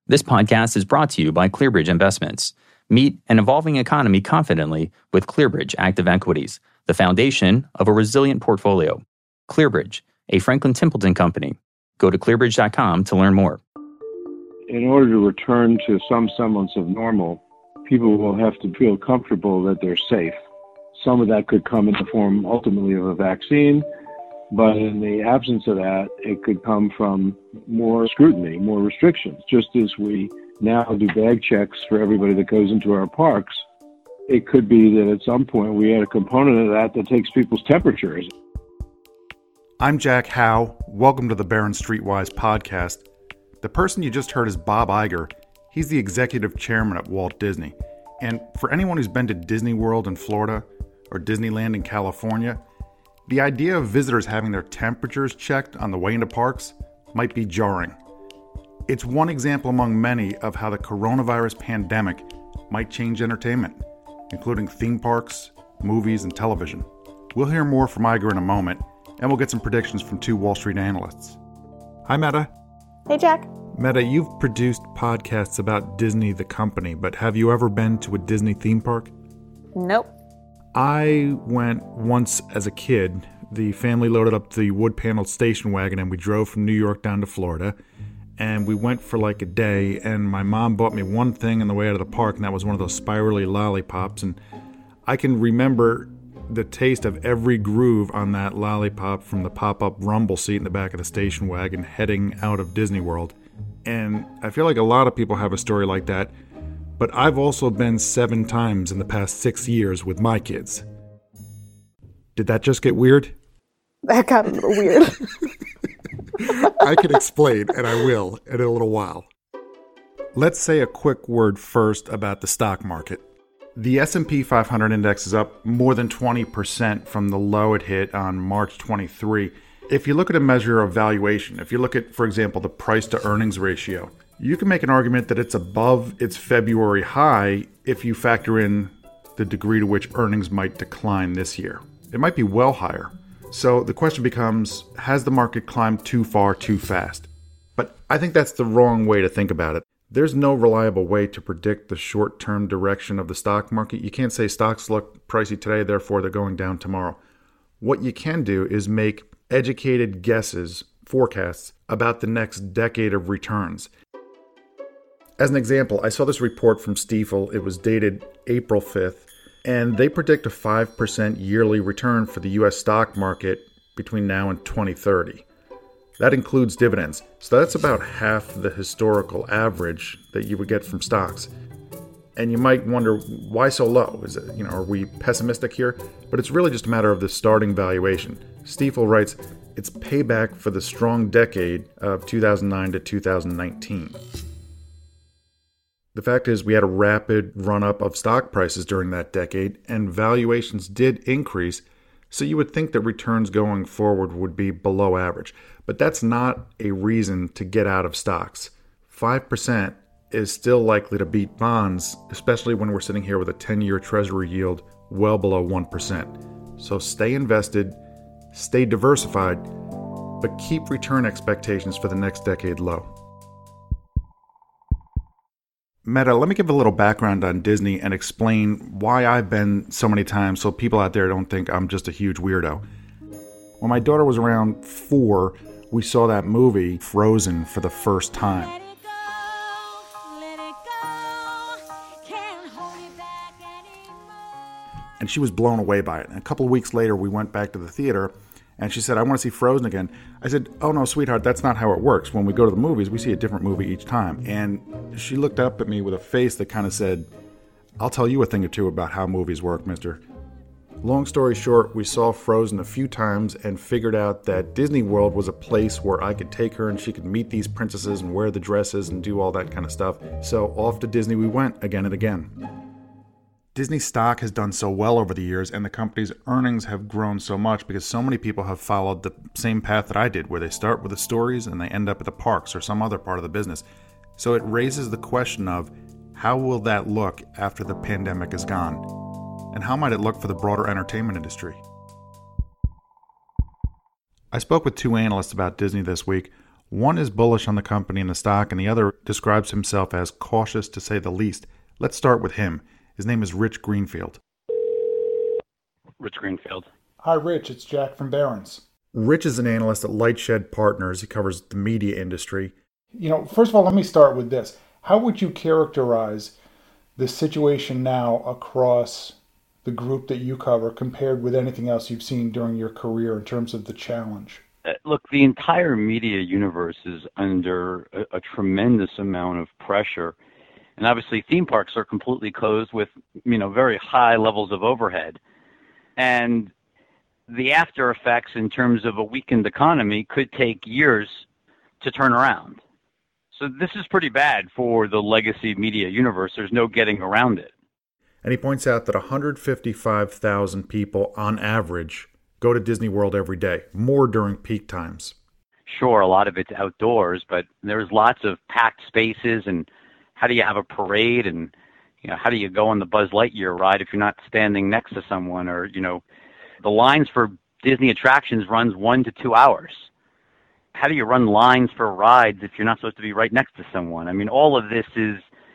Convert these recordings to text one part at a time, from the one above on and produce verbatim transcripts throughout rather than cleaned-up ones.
This podcast is brought to you by ClearBridge Investments. Meet an evolving economy confidently with ClearBridge Active Equities, the foundation of a resilient portfolio. ClearBridge, a Franklin Templeton company. Go to clear bridge dot com to learn more. In order to return to some semblance of normal, people will have to feel comfortable that they're safe. Some of that could come in the form ultimately of a vaccine, but in the absence of that, it could come from more scrutiny, more restrictions. Just as we now do bag checks for everybody that goes into our parks, it could be that at some point we add a component of that that takes people's temperatures. I'm Jack Howe. Welcome to the Barron Streetwise podcast. The person you just heard is Bob Iger. He's the executive chairman at Walt Disney. And for anyone who's been to Disney World in Florida or Disneyland in California, the idea of visitors having their temperatures checked on the way into parks might be jarring. It's one example among many of how the coronavirus pandemic might change entertainment, including theme parks, movies, and television. We'll hear more from Iger in a moment, and we'll get some predictions from two Wall Street analysts. Hi, Meta. Hey, Jack. Meta, you've produced podcasts about Disney, the company, but have you ever been to a Disney theme park? Nope. I went once as a kid. The family loaded up the wood-paneled station wagon and we drove from New York down to Florida. And we went for like a day, and my mom bought me one thing on the way out of the park, and that was one of those spirally lollipops. And I can remember the taste of every groove on that lollipop from the pop-up rumble seat in the back of the station wagon heading out of Disney World. And I feel like a lot of people have a story like that. But I've also been seven times in the past six years with my kids. Did that just get weird? That got a little weird. I can explain, and I will in a little while. Let's say a quick word first about the stock market. The S and P five hundred index is up more than twenty percent from the low it hit on March twenty-third. If you look at a measure of valuation, if you look at, for example, the price-to-earnings ratio, you can make an argument that it's above its February high if you factor in the degree to which earnings might decline this year. It might be well higher. So the question becomes, has the market climbed too far too fast? But I think that's the wrong way to think about it. There's no reliable way to predict the short-term direction of the stock market. You can't say stocks look pricey today, therefore they're going down tomorrow. What you can do is make educated guesses, forecasts, about the next decade of returns. As an example, I saw this report from Stifel. It was dated April fifth, and they predict a five percent yearly return for the U S stock market between now and twenty thirty. That includes dividends. So that's about half the historical average that you would get from stocks. And you might wonder, why so low? Is it, you know, are we pessimistic here? But it's really just a matter of the starting valuation. Stifel writes, it's payback for the strong decade of two thousand nine to two thousand nineteen. The fact is, we had a rapid run-up of stock prices during that decade, and valuations did increase, so you would think that returns going forward would be below average. But that's not a reason to get out of stocks. five percent is still likely to beat bonds, especially when we're sitting here with a ten-year Treasury yield well below one percent. So stay invested, stay diversified, but keep return expectations for the next decade low. Meta, let me give a little background on Disney and explain why I've been so many times so people out there don't think I'm just a huge weirdo. When my daughter was around four, we saw that movie, Frozen, for the first time. Let it go, let it go. Can't hold it back anymore. And she was blown away by it. And a couple of weeks later, we went back to the theater, and she said, I want to see Frozen again. I said, oh no, sweetheart, that's not how it works. When we go to the movies, we see a different movie each time. And she looked up at me with a face that kind of said, I'll tell you a thing or two about how movies work, mister. Long story short, we saw Frozen a few times and figured out that Disney World was a place where I could take her and she could meet these princesses and wear the dresses and do all that kind of stuff. So off to Disney we went again and again. Disney stock has done so well over the years, and the company's earnings have grown so much because so many people have followed the same path that I did, where they start with the stories and they end up at the parks or some other part of the business. So it raises the question of, how will that look after the pandemic is gone? And how might it look for the broader entertainment industry? I spoke with two analysts about Disney this week. One is bullish on the company and the stock, and the other describes himself as cautious to say the least. Let's start with him. His name is Rich Greenfield. Rich Greenfield. Hi, Rich. It's Jack from Barron's. Rich is an analyst at Lightshed Partners. He covers the media industry. You know, first of all, let me start with this. How would you characterize the situation now across the group that you cover compared with anything else you've seen during your career in terms of the challenge? Uh, look, the entire media universe is under a, a tremendous amount of pressure. And obviously theme parks are completely closed with, you know, very high levels of overhead. And the after effects in terms of a weakened economy could take years to turn around. So this is pretty bad for the legacy media universe. There's no getting around it. And he points out that one hundred fifty-five thousand people on average go to Disney World every day, more during peak times. Sure, a lot of it's outdoors, but there's lots of packed spaces. And how do you have a parade? And, you know, how do you go on the Buzz Lightyear ride if you're not standing next to someone? Or, you know, the lines for Disney attractions runs one to two hours. How do you run lines for rides if you're not supposed to be right next to someone? I mean, all of this is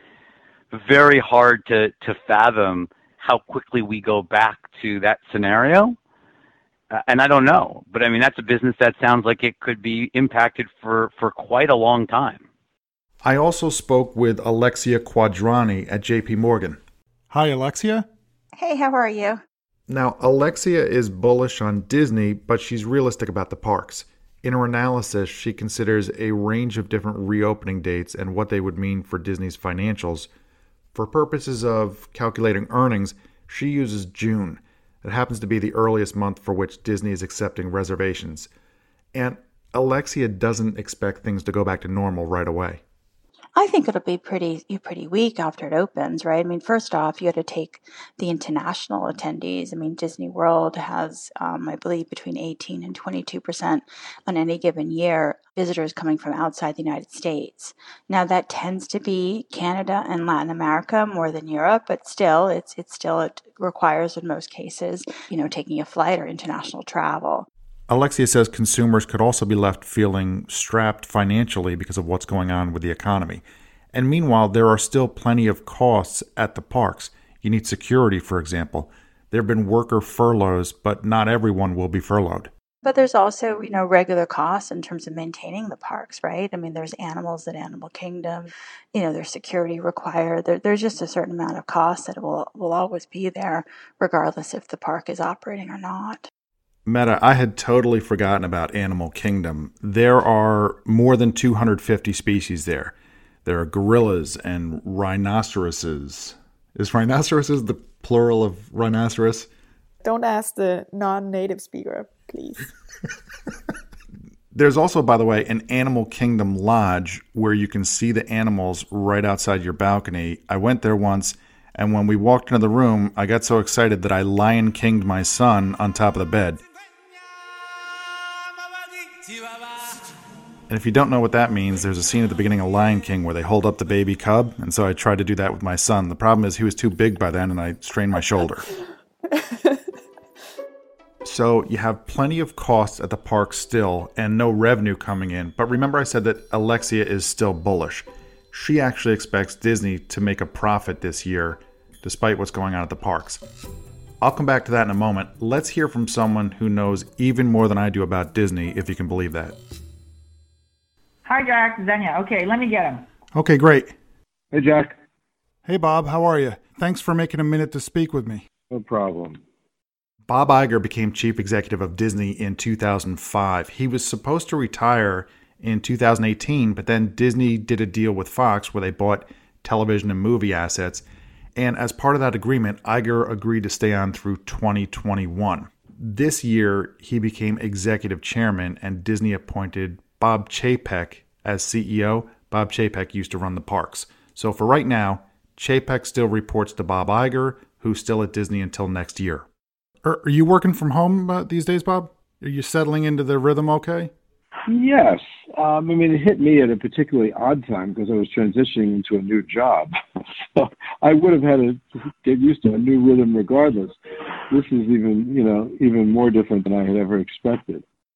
very hard to, to fathom how quickly we go back to that scenario. Uh, and I don't know. But, I mean, that's a business that sounds like it could be impacted for, for quite a long time. I also spoke with Alexia Quadrani at J P Morgan. Hi, Alexia. Hey, how are you? Now, Alexia is bullish on Disney, but she's realistic about the parks. In her analysis, she considers a range of different reopening dates and what they would mean for Disney's financials. For purposes of calculating earnings, she uses June. It happens to be the earliest month for which Disney is accepting reservations. And Alexia doesn't expect things to go back to normal right away. I think it'll be pretty pretty weak after it opens, right? I mean, first off, you had to take the international attendees. I mean, Disney World has, um, I believe, between eighteen and twenty-two percent on any given year visitors coming from outside the United States. Now, that tends to be Canada and Latin America more than Europe, but still, it's it's still it requires in most cases, you know, taking a flight or international travel. Alexia says consumers could also be left feeling strapped financially because of what's going on with the economy. And meanwhile, there are still plenty of costs at the parks. You need security, for example. There have been worker furloughs, but not everyone will be furloughed. But there's also, you know, regular costs in terms of maintaining the parks, right? I mean, there's animals at Animal Kingdom, you know, there's security required. There, there's just a certain amount of cost that will will always be there, regardless if the park is operating or not. Meta, I had totally forgotten about Animal Kingdom. There are more than two hundred fifty species there. There are gorillas and rhinoceroses. Is rhinoceroses the plural of rhinoceros? Don't ask the non-native speaker, please. There's also, by the way, an Animal Kingdom lodge where you can see the animals right outside your balcony. I went there once, and when we walked into the room, I got so excited that I Lion King'd my son on top of the bed. And if you don't know what that means, there's a scene at the beginning of Lion King where they hold up the baby cub, and so I tried to do that with my son. The problem is he was too big by then, and I strained my shoulder. So you have plenty of costs at the park still, and no revenue coming in. But remember I said that Alexia is still bullish. She actually expects Disney to make a profit this year, despite what's going on at the parks. I'll come back to that in a moment. Let's hear from someone who knows even more than I do about Disney, if you can believe that. Hi, Jack. Xenia. Okay, let me get him. Okay, great. Hey, Jack. Hey, Bob. How are you? Thanks for making a minute to speak with me. No problem. Bob Iger became chief executive of Disney in two thousand five. He was supposed to retire in two thousand eighteen, but then Disney did a deal with Fox where they bought television and movie assets. And as part of that agreement, Iger agreed to stay on through twenty twenty-one. This year, he became executive chairman, and Disney appointed Bob Chapek as C E O. Bob Chapek used to run the parks. So for right now, Chapek still reports to Bob Iger, who's still at Disney until next year. Are, are you working from home uh, these days, Bob? Are you settling into the rhythm okay? Yes. Um, I mean, it hit me at a particularly odd time because I was transitioning into a new job. So I would have had to get used to a new rhythm regardless. This is even, you know, even more different than I had ever expected.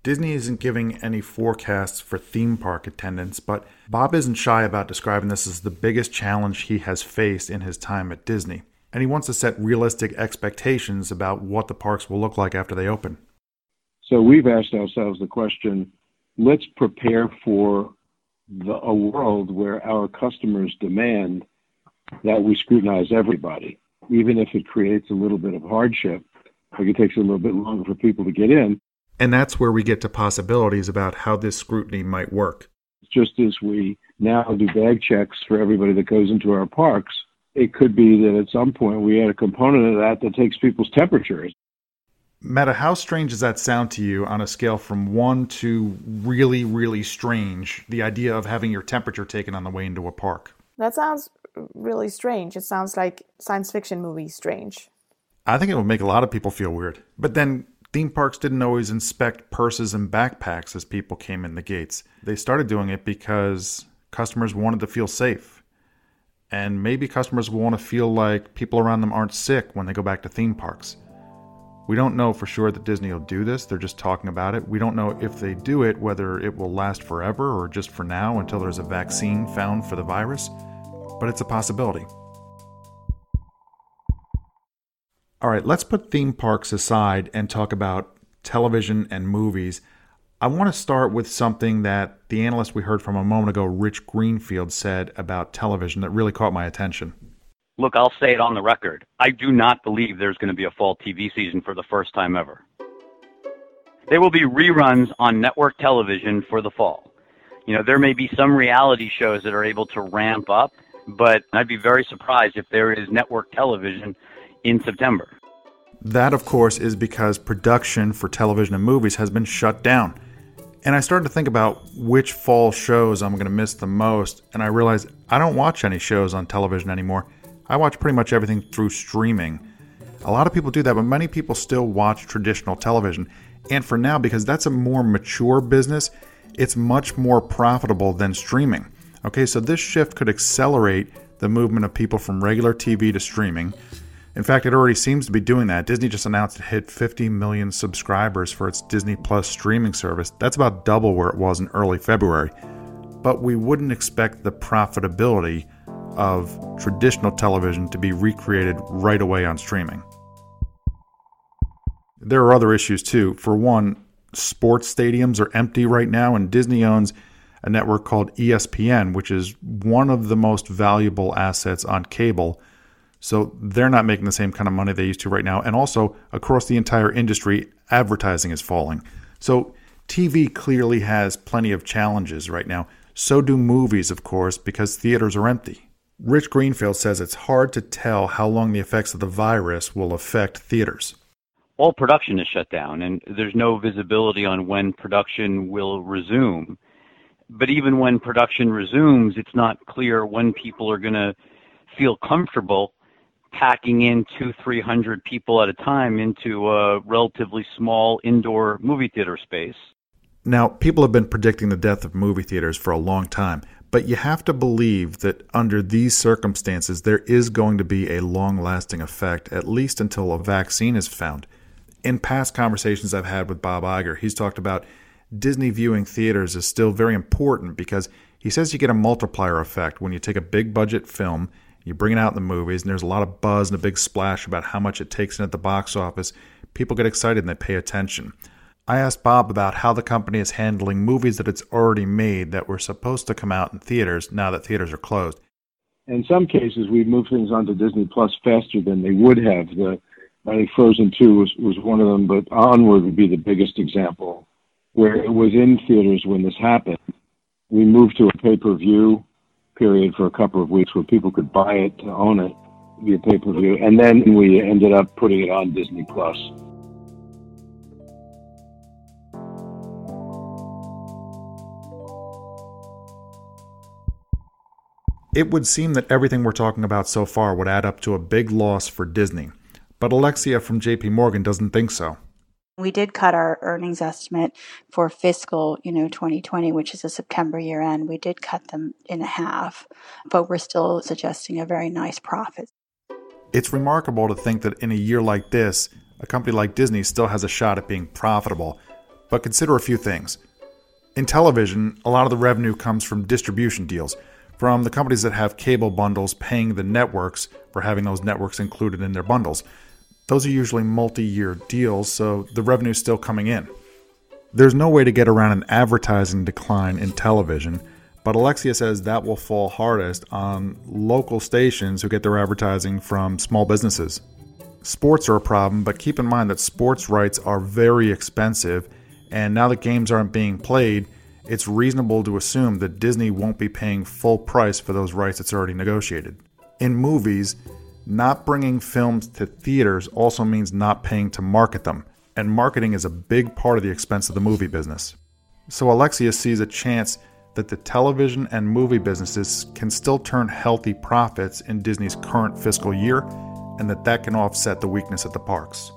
Disney isn't giving any forecasts for theme park attendance, but Bob isn't shy about describing this as the biggest challenge he has faced in his time at Disney. And he wants to set realistic expectations about what the parks will look like after they open. So we've asked ourselves the question, let's prepare for the, a world where our customers demand that we scrutinize everybody, even if it creates a little bit of hardship, like it takes a little bit longer for people to get in. And that's where we get to possibilities about how this scrutiny might work. Just as we now do bag checks for everybody that goes into our parks, it could be that at some point we add a component of that that takes people's temperatures. Meta, how strange does that sound to you on a scale from one to really, really strange, the idea of having your temperature taken on the way into a park? That sounds really strange. It sounds like science fiction movie strange. I think it would make a lot of people feel weird. But then theme parks didn't always inspect purses and backpacks as people came in the gates. They started doing it because customers wanted to feel safe. And maybe customers will want to feel like people around them aren't sick when they go back to theme parks. We don't know for sure that Disney will do this. They're just talking about it. We don't know if they do it, whether it will last forever or just for now until there's a vaccine found for the virus. But it's a possibility. All right, let's put theme parks aside and talk about television and movies. I want to start with something that the analyst we heard from a moment ago, Rich Greenfield, said about television that really caught my attention. Look, I'll say it on the record. I do not believe there's going to be a fall T V season for the first time ever. There will be reruns on network television for the fall. You know, there may be some reality shows that are able to ramp up, but I'd be very surprised if there is network television in September. That, of course, is because production for television and movies has been shut down. And I started to think about which fall shows I'm going to miss the most, and I realized I don't watch any shows on television anymore. I watch pretty much everything through streaming. A lot of people do that, but many people still watch traditional television. And for now, because that's a more mature business, it's much more profitable than streaming. Okay, so this shift could accelerate the movement of people from regular T V to streaming. In fact, it already seems to be doing that. Disney just announced it hit fifty million subscribers for its Disney Plus streaming service. That's about double where it was in early February. But we wouldn't expect the profitability of traditional television to be recreated right away on streaming. There are other issues too. For one, sports stadiums are empty right now, and Disney owns a network called E S P N, which is one of the most valuable assets on cable. So they're not making the same kind of money they used to right now. And also, across the entire industry, advertising is falling. So T V clearly has plenty of challenges right now. So do movies, of course, because theaters are empty. Rich Greenfield says it's hard to tell how long the effects of the virus will affect theaters. All production is shut down, and there's no visibility on when production will resume. But even when production resumes, it's not clear when people are going to feel comfortable packing in two, three hundred people at a time into a relatively small indoor movie theater space. Now, people have been predicting the death of movie theaters for a long time, but you have to believe that under these circumstances, there is going to be a long-lasting effect, at least until a vaccine is found. In past conversations I've had with Bob Iger, he's talked about Disney viewing theaters is still very important because he says you get a multiplier effect when you take a big budget film, you bring it out in the movies, and there's a lot of buzz and a big splash about how much it takes in at the box office. People get excited and they pay attention. I asked Bob about how the company is handling movies that it's already made that were supposed to come out in theaters now that theaters are closed. In some cases, we moved things onto Disney Plus faster than they would have. The, I think Frozen two was, was one of them, but Onward would be the biggest example, where it was in theaters when this happened. We moved to a pay-per-view period for a couple of weeks where people could buy it to own it via pay-per-view, and then we ended up putting it on Disney Plus. It would seem that everything we're talking about so far would add up to a big loss for Disney. But Alexia from J P Morgan doesn't think so. We did cut our earnings estimate for fiscal, you know, twenty twenty, which is a September year end. We did cut them in half, but we're still suggesting a very nice profit. It's remarkable to think that in a year like this, a company like Disney still has a shot at being profitable. But consider a few things. In television, a lot of the revenue comes from distribution deals, from the companies that have cable bundles paying the networks for having those networks included in their bundles. Those are usually multi-year deals, so the revenue is still coming in. There's no way to get around an advertising decline in television, but Alexia says that will fall hardest on local stations who get their advertising from small businesses. Sports are a problem, but keep in mind that sports rights are very expensive, and now that games aren't being played, it's reasonable to assume that Disney won't be paying full price for those rights it's already negotiated. In movies, not bringing films to theaters also means not paying to market them, and marketing is a big part of the expense of the movie business. So Alexia sees a chance that the television and movie businesses can still turn healthy profits in Disney's current fiscal year, and that that can offset the weakness at the parks.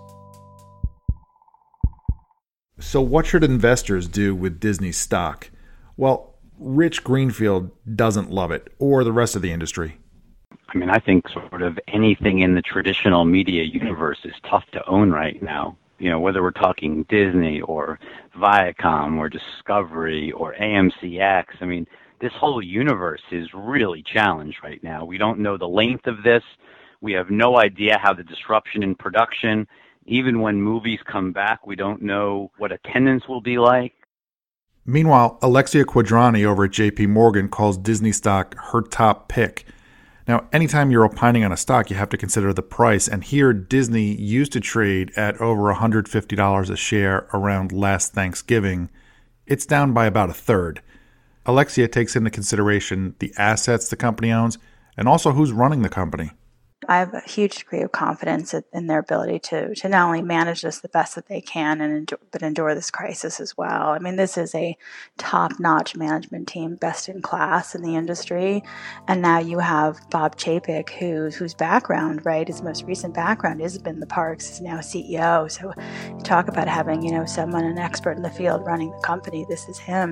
So what should investors do with Disney stock? Well, Rich Greenfield doesn't love it, or the rest of the industry. I mean, I think sort of anything in the traditional media universe is tough to own right now. You know, whether we're talking Disney or Viacom or Discovery or A M C X, I mean, this whole universe is really challenged right now. We don't know the length of this. We have no idea how the disruption in production, even when movies come back, we don't know what attendance will be like. Meanwhile, Alexia Quadrani over at J P Morgan calls Disney stock her top pick. Now, anytime you're opining on a stock, you have to consider the price. And here, Disney used to trade at over one hundred fifty dollars a share around last Thanksgiving. It's down by about a third. Alexia takes into consideration the assets the company owns and also who's running the company. I have a huge degree of confidence in their ability to to not only manage this the best that they can, and endure, but endure this crisis as well. I mean, this is a top-notch management team, best in class in the industry, and now you have Bob Chapek, who, whose background, right, his most recent background has been the parks, is now C E O. So you talk about having, you know, someone, an expert in the field running the company. This is him.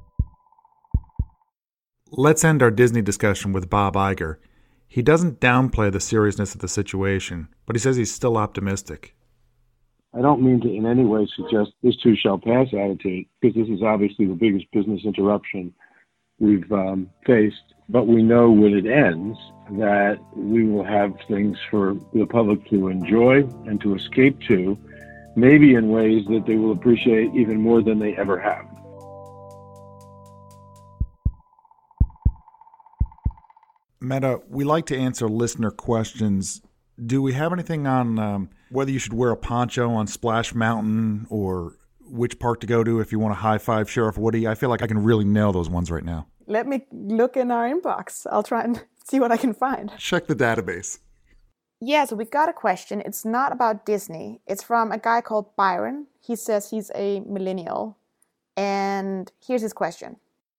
Let's end our Disney discussion with Bob Iger. He doesn't downplay the seriousness of the situation, but he says he's still optimistic. I don't mean to in any way suggest this too shall pass attitude, because this is obviously the biggest business interruption we've um, faced. But we know when it ends that we will have things for the public to enjoy and to escape to, maybe in ways that they will appreciate even more than they ever have. Meta, we like to answer listener questions. Do we have anything on um, whether you should wear a poncho on Splash Mountain or which park to go to if you want to high-five Sheriff Woody? I feel like I can really nail those ones right now. Let me look in our inbox. I'll try and see what I can find. Check the database. Yeah, so we got a question. It's not about Disney. It's from a guy called Byron. He says he's a millennial. And here's his question.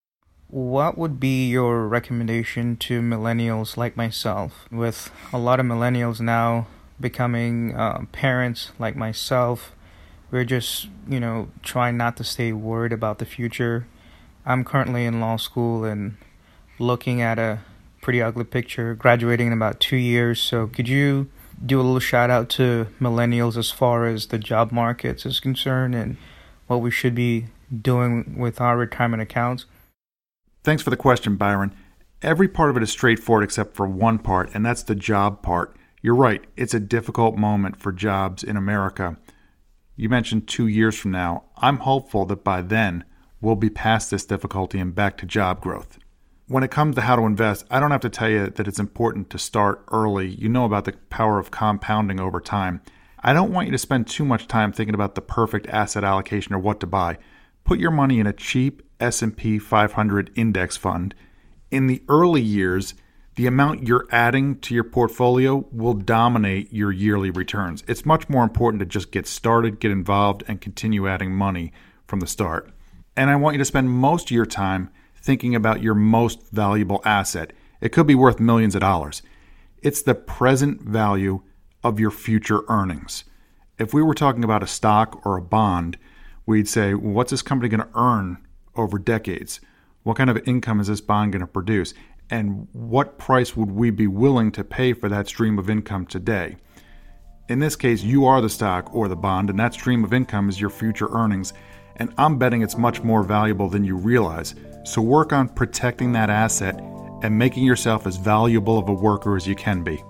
What would be your recommendation to millennials like myself? With a lot of millennials now becoming uh, parents like myself, we're just, you know, trying not to stay worried about the future. I'm currently in law school and looking at a pretty ugly picture, graduating in about two years. So could you do a little shout out to millennials as far as the job markets is concerned and what we should be doing with our retirement accounts? Thanks for the question, Byron. Every part of it is straightforward except for one part, and that's the job part. You're right, it's a difficult moment for jobs in America. You mentioned two years from now. I'm hopeful that by then, we'll be past this difficulty and back to job growth. When it comes to how to invest, I don't have to tell you that it's important to start early. You know about the power of compounding over time. I don't want you to spend too much time thinking about the perfect asset allocation or what to buy. Put your money in a cheap S and P five hundred index fund. In the early years, the amount you're adding to your portfolio will dominate your yearly returns. It's much more important to just get started, get involved, and continue adding money from the start. And I want you to spend most of your time thinking about your most valuable asset. It could be worth millions of dollars. It's the present value of your future earnings. If we were talking about a stock or a bond, we'd say, well, what's this company going to earn over decades? What kind of income is this bond going to produce? And what price would we be willing to pay for that stream of income today? In this case, you are the stock or the bond, and that stream of income is your future earnings. and I'm betting it's much more valuable than you realize. So work on protecting that asset and making yourself as valuable of a worker as you can be.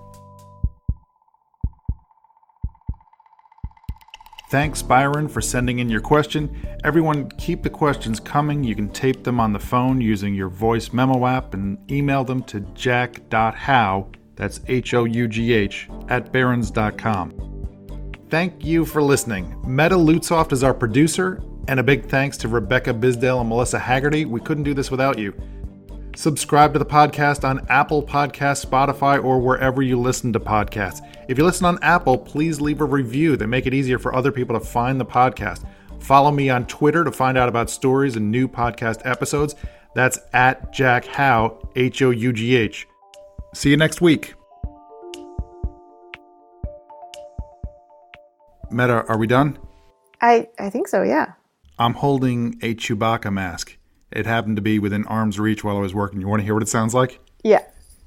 Thanks, Byron, for sending in your question. Everyone, keep the questions coming. You can tape them on the phone using your voice memo app and email them to jack dot how, that's H O U G H, at barons dot com. Thank you for listening. Meta Lutsoft is our producer, and a big thanks to Rebecca Bisdale and Melissa Haggerty. We couldn't do this without you. Subscribe to the podcast on Apple Podcasts, Spotify, or wherever you listen to podcasts. If you listen on Apple, please leave a review. They make it easier for other people to find the podcast. Follow me on Twitter to find out about stories and new podcast episodes. That's at Jack How, H O U G H. See you next week. Meta, are we done? I, I think so, yeah. I'm holding a Chewbacca mask. It happened to be within arm's reach while I was working. You want to hear what it sounds like? Yeah.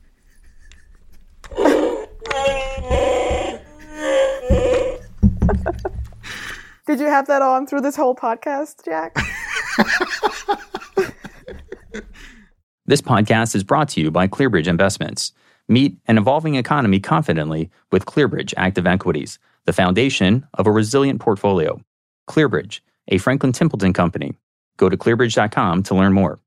Did you have that on through this whole podcast, Jack? This podcast is brought to you by ClearBridge Investments. Meet an evolving economy confidently with ClearBridge Active Equities, the foundation of a resilient portfolio. ClearBridge, a Franklin Templeton company. Go to clearbridge dot com to learn more.